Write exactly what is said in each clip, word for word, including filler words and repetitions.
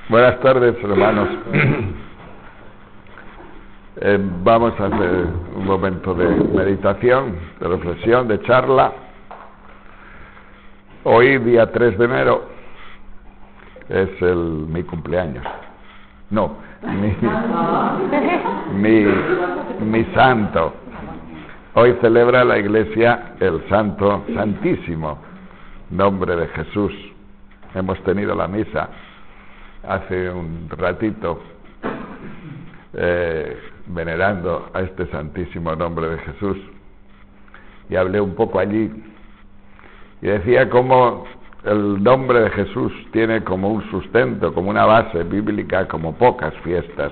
Buenas tardes, hermanos. eh, vamos a hacer un momento de meditación, de reflexión, de charla. Hoy, día tres de enero, es el, mi cumpleaños. No, mi, mi, mi santo. Hoy celebra la Iglesia el Santo Santísimo Nombre de Jesús. Hemos tenido la misa hace un ratito eh, venerando a este Santísimo Nombre de Jesús, y hablé un poco allí y decía cómo el nombre de Jesús tiene como un sustento, como una base bíblica, como pocas fiestas,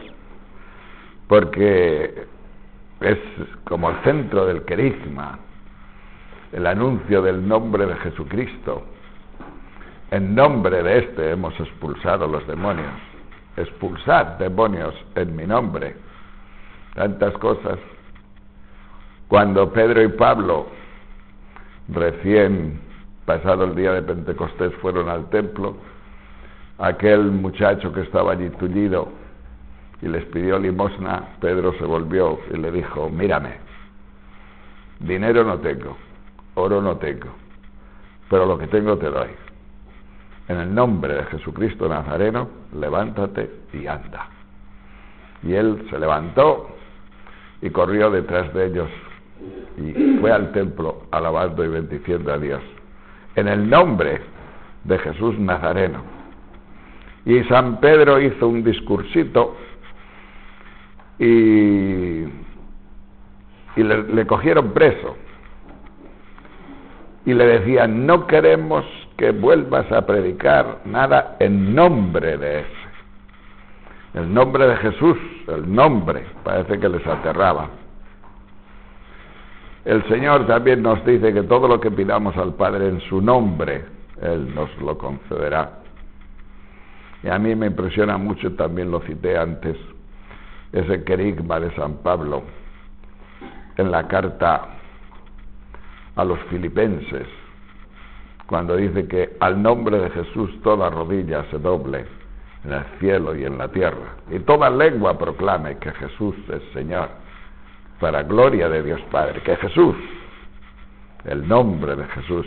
porque es como el centro del querigma, el anuncio del nombre de Jesucristo. En nombre de este hemos expulsado los demonios. Expulsad demonios en mi nombre. Tantas cosas. Cuando Pedro y Pablo, recién pasado el día de Pentecostés, fueron al templo, aquel muchacho que estaba allí tullido y les pidió limosna, Pedro se volvió y le dijo: mírame, dinero no tengo, oro no tengo, pero lo que tengo te doy. En el nombre de Jesucristo Nazareno, levántate y anda. Y él se levantó y corrió detrás de ellos y fue al templo alabando y bendiciendo a Dios. En el nombre de Jesús Nazareno. Y San Pedro hizo un discursito y, y le, le cogieron preso. Y le decían: no queremos que vuelvas a predicar nada en nombre de ese. El nombre de Jesús, el nombre, parece que les aterraba. El Señor también nos dice que todo lo que pidamos al Padre en su nombre, Él nos lo concederá. Y a mí me impresiona mucho, también lo cité antes, ese querigma de San Pablo en la carta a los filipenses, cuando dice que al nombre de Jesús toda rodilla se doble en el cielo y en la tierra, y toda lengua proclame que Jesús es Señor, para gloria de Dios Padre. Que Jesús, el nombre de Jesús.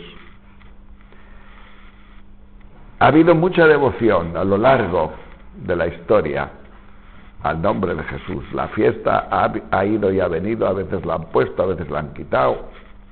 Ha habido mucha devoción a lo largo de la historia al nombre de Jesús. La fiesta ha, ha ido y ha venido, a veces la han puesto, a veces la han quitado.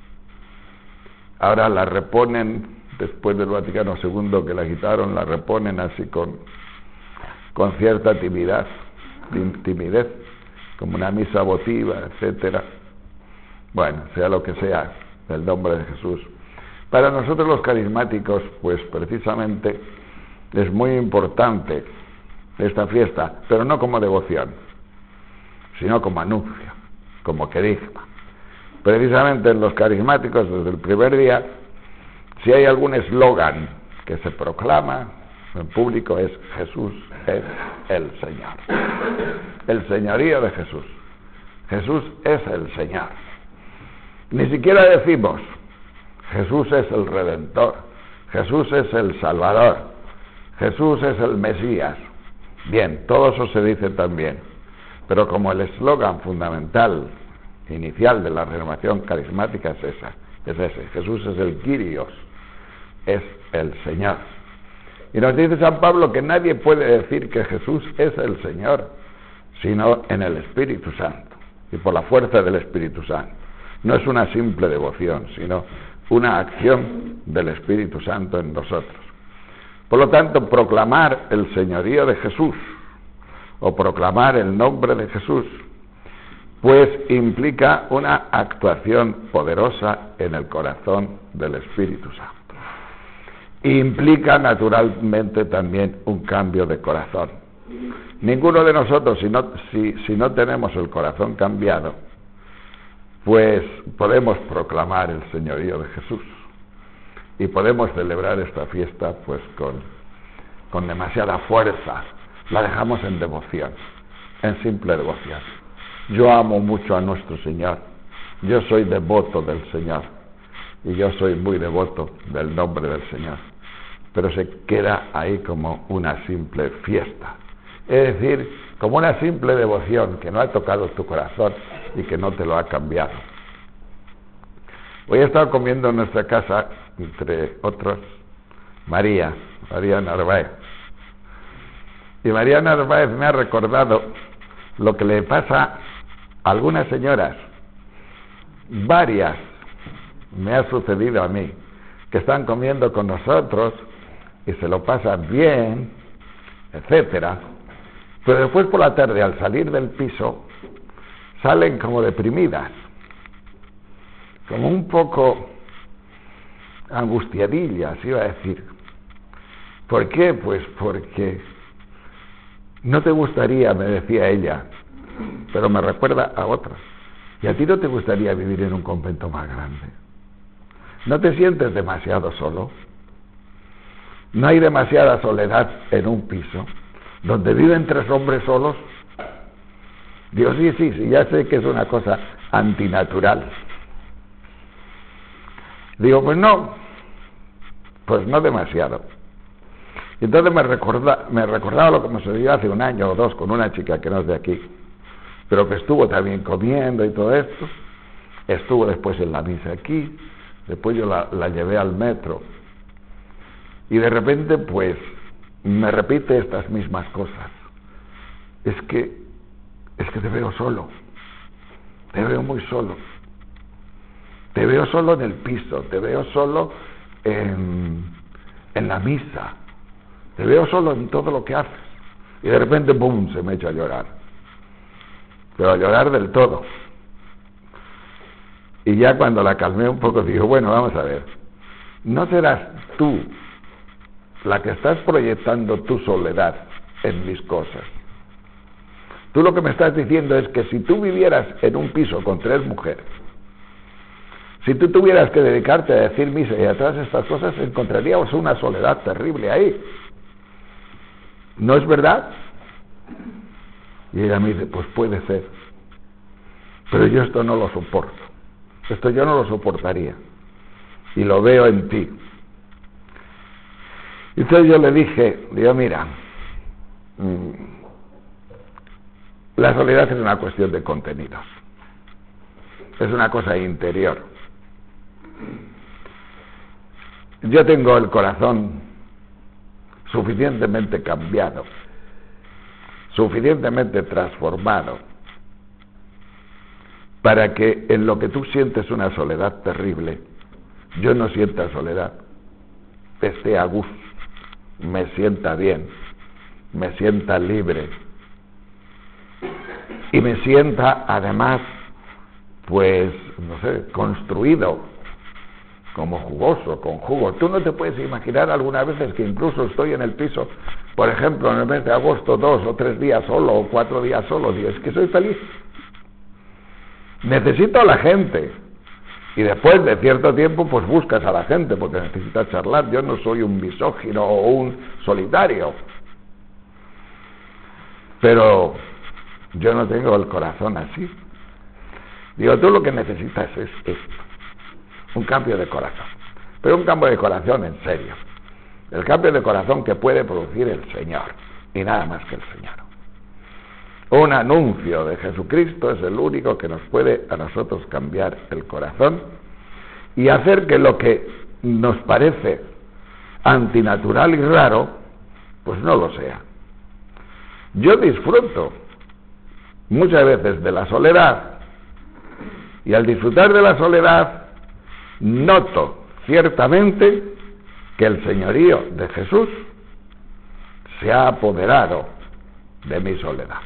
Ahora la reponen, después del Vaticano segundo que la quitaron, la reponen así con, con cierta timidez, timidez, como una misa votiva, etcétera. Bueno, sea lo que sea, el nombre de Jesús. Para nosotros los carismáticos, pues precisamente es muy importante esta fiesta, pero no como devoción, sino como anuncio, como querigma. Precisamente en los carismáticos, desde el primer día, si hay algún eslogan que se proclama en público, es: Jesús es el Señor. El señorío de Jesús. Jesús es el Señor. Ni siquiera decimos: Jesús es el Redentor, Jesús es el Salvador, Jesús es el Mesías. Bien, todo eso se dice también, pero como el eslogan fundamental inicial de la renovación carismática es esa, es ese: Jesús es el Kyrios, es el Señor. Y nos dice San Pablo que nadie puede decir que Jesús es el Señor sino en el Espíritu Santo y por la fuerza del Espíritu Santo. No es una simple devoción, sino una acción del Espíritu Santo en nosotros. Por lo tanto, proclamar el señorío de Jesús o proclamar el nombre de Jesús, pues implica una actuación poderosa en el corazón del Espíritu Santo. Implica naturalmente también un cambio de corazón. Ninguno de nosotros, si no, si, si no tenemos el corazón cambiado, pues podemos proclamar el señorío de Jesús y podemos celebrar esta fiesta pues con, con demasiada fuerza. La dejamos en devoción, en simple devoción. Yo amo mucho a nuestro Señor, yo soy devoto del Señor y yo soy muy devoto del nombre del Señor. pero se queda ahí como una simple fiesta. Es decir, como una simple devoción que no ha tocado tu corazón y que no te lo ha cambiado. Hoy he estado comiendo en nuestra casa, entre otros, María, María Narváez. Y María Narváez me ha recordado lo que le pasa a algunas señoras, varias, me ha sucedido a mí, que están comiendo con nosotros y se lo pasan bien, etcétera, pero después por la tarde, al salir del piso, salen como deprimidas, como un poco angustiadillas, iba a decir. ¿Por qué? Pues porque no te gustaría, me decía ella, pero me recuerda a otras, y a ti no te gustaría vivir en un convento más grande. ¿No te sientes demasiado solo? ¿No hay demasiada soledad en un piso donde viven tres hombres solos? Digo, sí, sí, sí, ya sé que es una cosa antinatural. Digo, pues no, pues no demasiado. Y entonces me, recorda, me recordaba lo que me sucedió hace un año o dos con una chica que no es de aquí, pero que estuvo también comiendo y todo esto. Estuvo después en la misa aquí, después yo la, la llevé al metro, y de repente pues me repite estas mismas cosas. Es que, es que te veo solo, te veo muy solo, te veo solo en el piso, te veo solo en, en la misa, te veo solo en todo lo que haces. Y de repente, ¡pum!, se me echa a llorar, pero a llorar del todo. Y ya cuando la calmé un poco, digo, bueno, vamos a ver, ¿no serás tú la que estás proyectando tu soledad en mis cosas? Tú lo que me estás diciendo es que si tú vivieras en un piso con tres mujeres, si tú tuvieras que dedicarte a decir misa y a todas estas cosas, encontraríamos una soledad terrible ahí. ¿No es verdad? Y ella me dice, pues puede ser, pero yo esto no lo soporto. Esto yo no lo soportaría, y lo veo en ti. Y entonces yo le dije, digo, mira, mmm, la soledad es una cuestión de contenidos, es una cosa interior. Yo tengo el corazón suficientemente cambiado, suficientemente transformado, para que en lo que tú sientes una soledad terrible, yo no sienta soledad, esté a gusto, me sienta bien, me sienta libre, y me sienta además, pues, no sé, construido, como jugoso, con jugo. Tú no te puedes imaginar algunas veces que incluso estoy en el piso, por ejemplo, en el mes de agosto, dos o tres días solo, o cuatro días solo, digo, es que soy feliz. Necesito a la gente, y después de cierto tiempo pues buscas a la gente porque necesitas charlar. Yo no soy un misógino o un solitario, pero yo no tengo el corazón así. Digo, tú lo que necesitas es esto, un cambio de corazón, pero un cambio de corazón en serio, el cambio de corazón que puede producir el Señor, y nada más que el Señor. Un anuncio de Jesucristo es el único que nos puede a nosotros cambiar el corazón y hacer que lo que nos parece antinatural y raro, pues no lo sea. Yo disfruto muchas veces de la soledad, y al disfrutar de la soledad noto ciertamente que el señorío de Jesús se ha apoderado de mi soledad.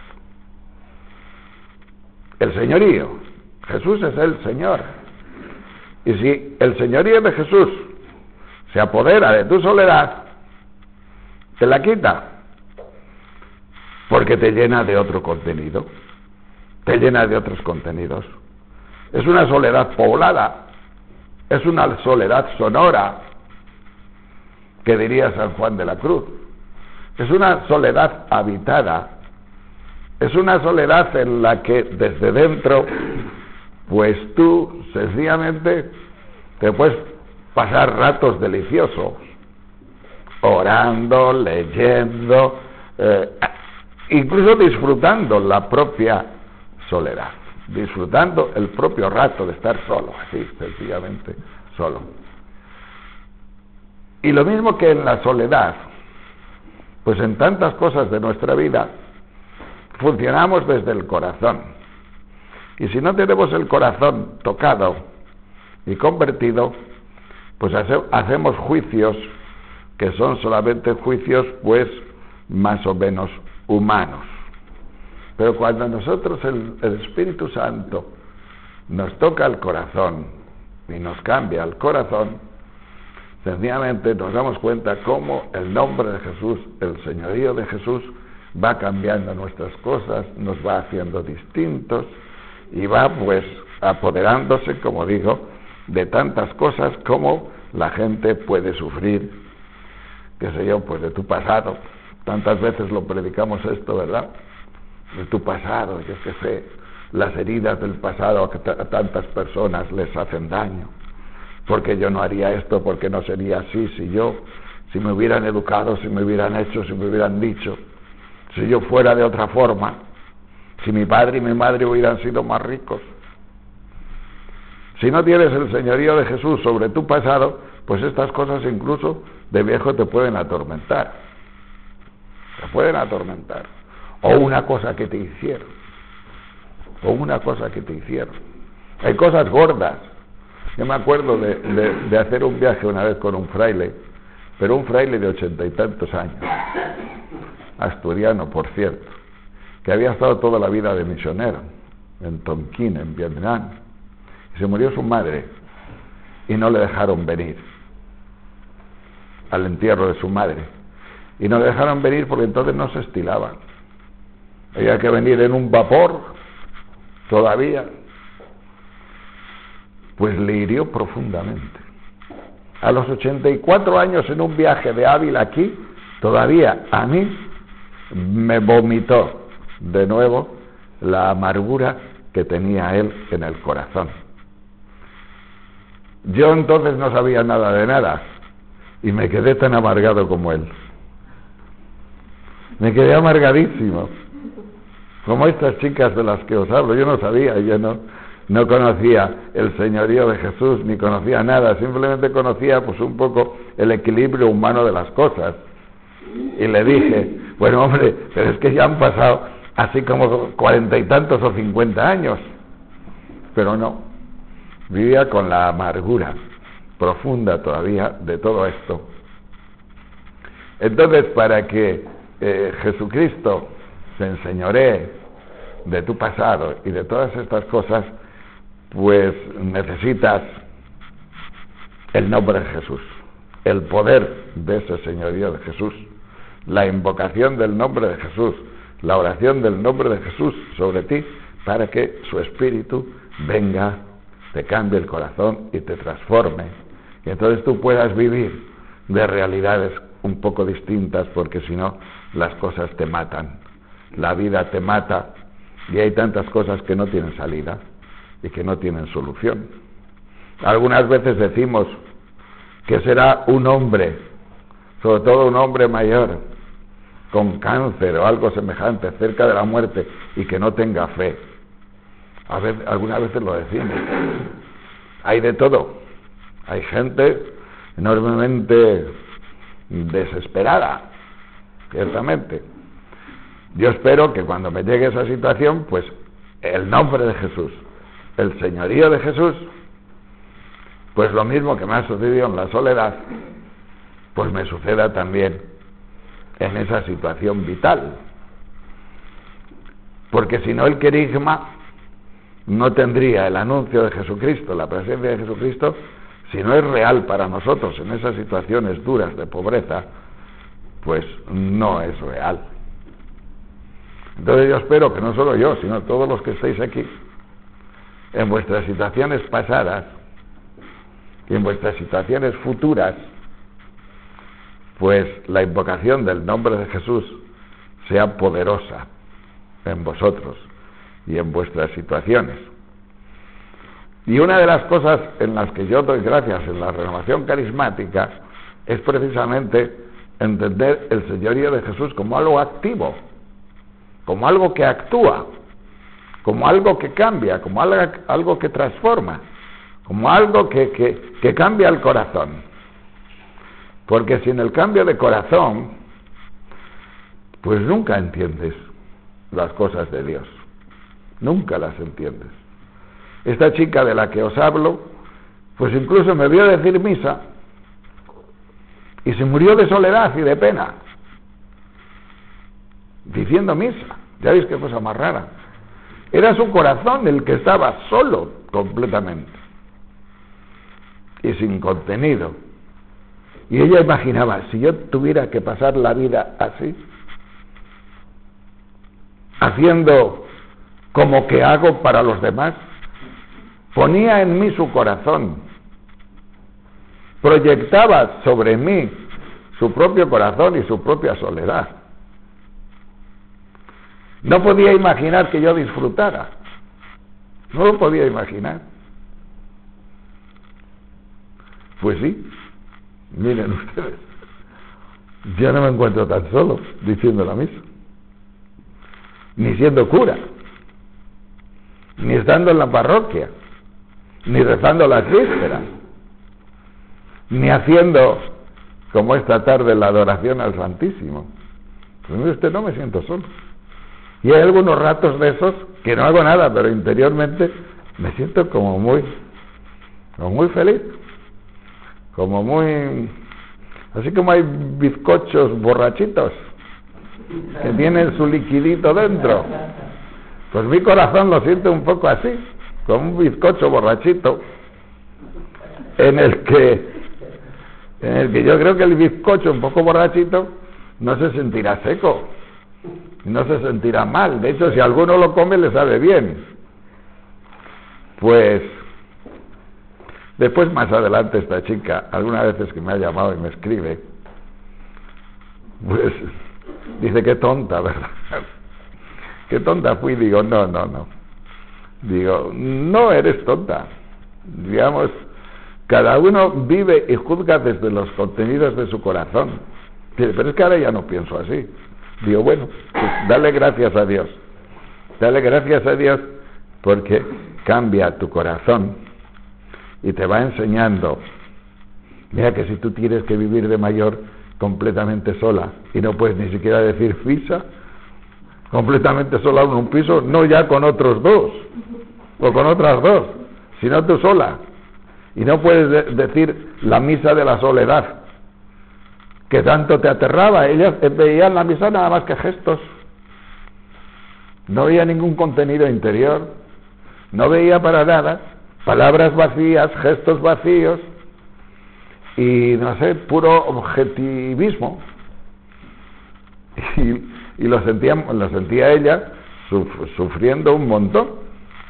El señorío, Jesús es el Señor, y si el señorío de Jesús se apodera de tu soledad, te la quita, porque te llena de otro contenido, te llena de otros contenidos. Es una soledad poblada, es una soledad sonora, que diría San Juan de la Cruz, es una soledad habitada, es una soledad en la que desde dentro, pues tú sencillamente te puedes pasar ratos deliciosos, orando, leyendo, eh, incluso disfrutando la propia soledad, disfrutando el propio rato de estar solo, así, sencillamente solo. Y lo mismo que en la soledad, pues en tantas cosas de nuestra vida funcionamos desde el corazón. Y si no tenemos el corazón tocado y convertido, pues hace, hacemos juicios que son solamente juicios, pues, más o menos humanos. Pero cuando nosotros, el, el Espíritu Santo, nos toca el corazón y nos cambia el corazón, sencillamente nos damos cuenta cómo el nombre de Jesús, el señorío de Jesús, va cambiando nuestras cosas, nos va haciendo distintos y va, pues, apoderándose, como digo, de tantas cosas como la gente puede sufrir, qué sé yo, pues de tu pasado. Tantas veces lo predicamos esto, ¿verdad? De tu pasado, yo qué sé, las heridas del pasado a, que a tantas personas les hacen daño. Porque yo no haría esto, porque no sería así, si yo, si me hubieran educado, si me hubieran hecho, si me hubieran dicho, si yo fuera de otra forma, si mi padre y mi madre hubieran sido más ricos. Si no tienes el señorío de Jesús sobre tu pasado, pues estas cosas incluso de viejo te pueden atormentar. Te pueden atormentar. O una cosa que te hicieron. O una cosa que te hicieron. Hay cosas gordas. Yo me acuerdo de, de, de hacer un viaje una vez con un fraile, pero un fraile de ochenta y tantos años, asturiano, por cierto, que había estado toda la vida de misionero en Tonkin, en Vietnam, y se murió su madre y no le dejaron venir al entierro de su madre, y no le dejaron venir porque entonces no se estilaba, había que venir en un vapor todavía. Pues le hirió profundamente. A los ochenta y cuatro años, en un viaje de Ávila aquí, todavía a mí me vomitó de nuevo la amargura que tenía él en el corazón. Yo entonces no sabía nada de nada y me quedé tan amargado como él. Me quedé amargadísimo, como estas chicas de las que os hablo. Yo no sabía, yo no... No conocía el señorío de Jesús, ni conocía nada, simplemente conocía pues un poco el equilibrio humano de las cosas. Y le dije, bueno hombre, pero es que ya han pasado así como cuarenta y tantos o cincuenta años. Pero no, vivía con la amargura profunda todavía de todo esto. Entonces, para que eh, Jesucristo se enseñoree de tu pasado y de todas estas cosas, pues necesitas el nombre de Jesús, el poder de ese señorío de Jesús, la invocación del nombre de Jesús, la oración del nombre de Jesús sobre ti, para que su espíritu venga, te cambie el corazón y te transforme, y entonces tú puedas vivir de realidades un poco distintas, porque si no las cosas te matan, la vida te mata, y hay tantas cosas que no tienen salida y que no tienen solución. Algunas veces decimos que será un hombre, sobre todo un hombre mayor, con cáncer o algo semejante, cerca de la muerte, y que no tenga fe. A veces, algunas veces lo decimos. Hay de todo. Hay gente enormemente desesperada, ciertamente. Yo espero que cuando me llegue esa situación, pues el nombre de Jesús, el señorío de Jesús, pues lo mismo que me ha sucedido en la soledad, pues me suceda también en esa situación vital. Porque si no, el querigma no tendría el anuncio de Jesucristo, la presencia de Jesucristo, si no es real para nosotros en esas situaciones duras de pobreza, pues no es real. Entonces yo espero que no solo yo, sino todos los que estáis aquí, en vuestras situaciones pasadas y en vuestras situaciones futuras, pues la invocación del nombre de Jesús sea poderosa en vosotros y en vuestras situaciones. Y una de las cosas en las que yo doy gracias en la renovación carismática es precisamente entender el señorío de Jesús como algo activo, como algo que actúa, como algo que cambia, como algo, algo que transforma, como algo que, que, que cambia el corazón. Porque sin el cambio de corazón, pues nunca entiendes las cosas de Dios, nunca las entiendes. Esta chica de la que os hablo, pues incluso me vio decir misa y se murió de soledad y de pena diciendo misa. Ya veis qué cosa más rara. Era su corazón el que estaba solo completamente y sin contenido. Y ella imaginaba, si yo tuviera que pasar la vida así, haciendo como que hago para los demás, ponía en mí su corazón, proyectaba sobre mí su propio corazón y su propia soledad. No podía imaginar que yo disfrutara, no lo podía imaginar. Pues sí, miren ustedes, yo no me encuentro tan solo diciendo la misa, ni siendo cura, ni estando en la parroquia, ni rezando las vísperas, ni haciendo como esta tarde la adoración al Santísimo. Pues mire usted, no me siento solo. Y hay algunos ratos de esos que no hago nada, pero interiormente me siento como muy, como muy feliz, como muy, así como hay bizcochos borrachitos que tienen su liquidito dentro. Pues mi corazón lo siente un poco así, como un bizcocho borrachito, en el que, en el que yo creo que el bizcocho un poco borrachito no se sentirá seco, no se sentirá mal. De hecho, si alguno lo come, le sabe bien. Pues después, más adelante, esta chica, algunas veces que me ha llamado y me escribe, pues dice, qué tonta, ¿verdad? Qué tonta fui. Digo, no, no, no. Digo, no eres tonta. Digamos, cada uno vive y juzga desde los contenidos de su corazón. Pero es que ahora ya no pienso así. Digo, bueno, pues dale gracias a Dios. Dale gracias a Dios porque cambia tu corazón y te va enseñando. Mira que si tú tienes que vivir de mayor completamente sola y no puedes ni siquiera decir fisa, completamente sola en un piso, no ya con otros dos o con otras dos, sino tú sola, y no puedes de- decir la misa de la soledad que tanto te aterraba. Ella veía en la misa nada más que gestos, no veía ningún contenido interior, no veía para nada, palabras vacías, gestos vacíos y no sé, puro objetivismo. Y, y lo sentía, lo sentía ella suf- sufriendo un montón.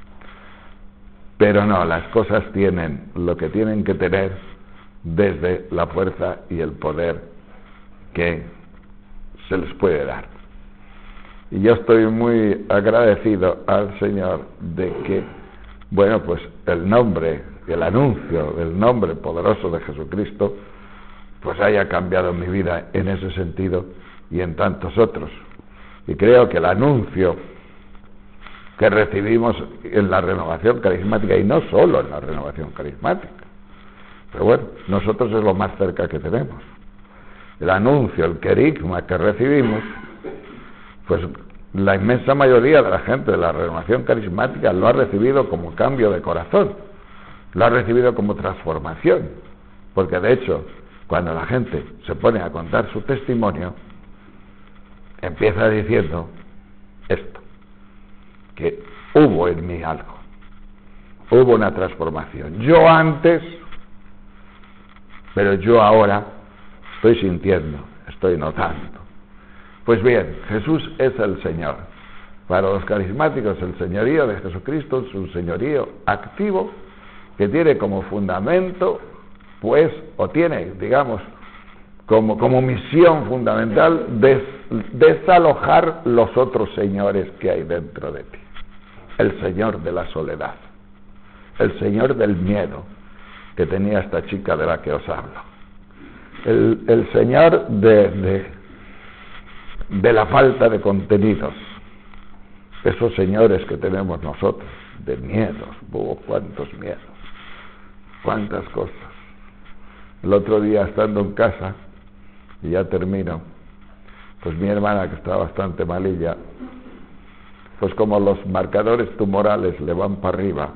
Pero no, las cosas tienen lo que tienen que tener desde la fuerza y el poder que se les puede dar. Y yo estoy muy agradecido al Señor de que, bueno, pues el nombre, el anuncio del nombre poderoso de Jesucristo, pues haya cambiado mi vida en ese sentido y en tantos otros. Y creo que el anuncio que recibimos en la renovación carismática, y no solo en la renovación carismática, pero bueno, nosotros es lo más cerca que tenemos. El anuncio, el querigma que recibimos, pues la inmensa mayoría de la gente de la renovación carismática lo ha recibido como cambio de corazón, lo ha recibido como transformación, porque de hecho, cuando la gente se pone a contar su testimonio, empieza diciendo esto, que hubo en mí algo, hubo una transformación. Yo antes, pero yo ahora estoy sintiendo, estoy notando. Pues bien, Jesús es el Señor. Para los carismáticos, el señorío de Jesucristo es un señorío activo que tiene como fundamento, pues, o tiene, digamos, como, como misión fundamental des, desalojar los otros señores que hay dentro de ti. El señor de la soledad, el señor del miedo que tenía esta chica de la que os hablo, el, el señor de, de, de la falta de contenidos, esos señores que tenemos nosotros, de miedos, oh, cuántos miedos, cuántas cosas. El otro día, estando en casa, y ya termino, pues mi hermana, que está bastante malilla, pues como los marcadores tumorales le van para arriba,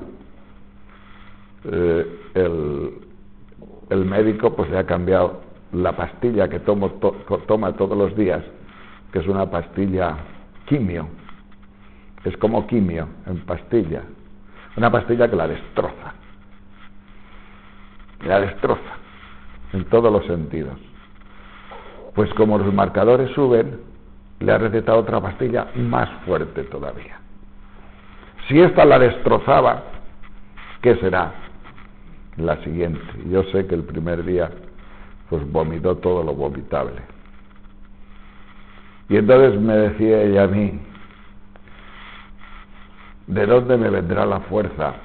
eh, el, el médico pues le ha cambiado la pastilla que tomo, to, toma todos los días, que es una pastilla quimio, es como quimio en pastilla, una pastilla que la destroza, la destroza en todos los sentidos. Pues como los marcadores suben, le ha recetado otra pastilla más fuerte todavía. Si esta la destrozaba, ¿qué será la siguiente? Yo sé que el primer día pues vomitó todo lo vomitable. Y entonces me decía ella a mí, ¿de dónde me vendrá la fuerza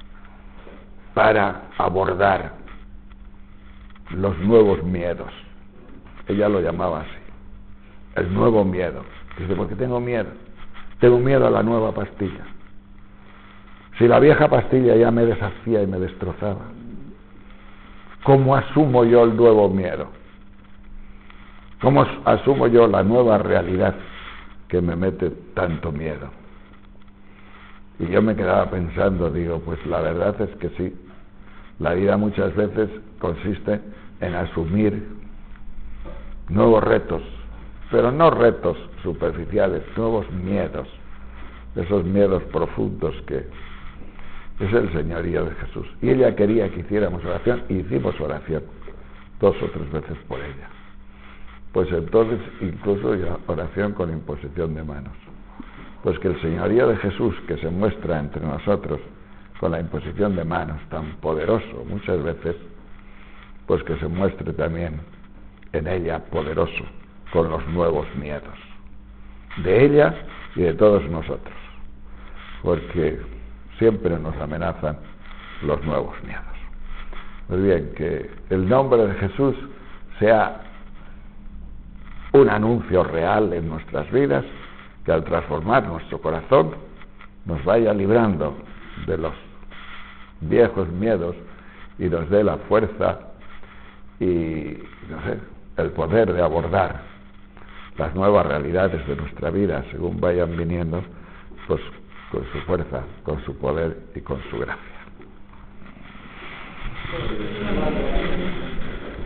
para abordar los nuevos miedos? Ella lo llamaba así, el nuevo miedo. Dice, ¿por qué tengo miedo? Tengo miedo a la nueva pastilla. Si la vieja pastilla ya me deshacía y me destrozaba, ¿cómo asumo yo el nuevo miedo? ¿Cómo asumo yo la nueva realidad que me mete tanto miedo? Y yo me quedaba pensando, digo, pues la verdad es que sí, la vida muchas veces consiste en asumir nuevos retos, pero no retos superficiales, nuevos miedos, esos miedos profundos que es el señorío de Jesús. Y ella quería que hiciéramos oración, y hicimos oración dos o tres veces por ella. Pues entonces incluso ya oración con imposición de manos. Pues que el señorío de Jesús, que se muestra entre nosotros con la imposición de manos, tan poderoso muchas veces, pues que se muestre también en ella poderoso con los nuevos miedos de ella y de todos nosotros, porque siempre nos amenazan los nuevos miedos. Pues bien, que el nombre de Jesús sea un anuncio real en nuestras vidas, que al transformar nuestro corazón nos vaya librando de los viejos miedos y nos dé la fuerza y, no sé, el poder de abordar las nuevas realidades de nuestra vida según vayan viniendo, pues con su fuerza, con su poder y con su gracia.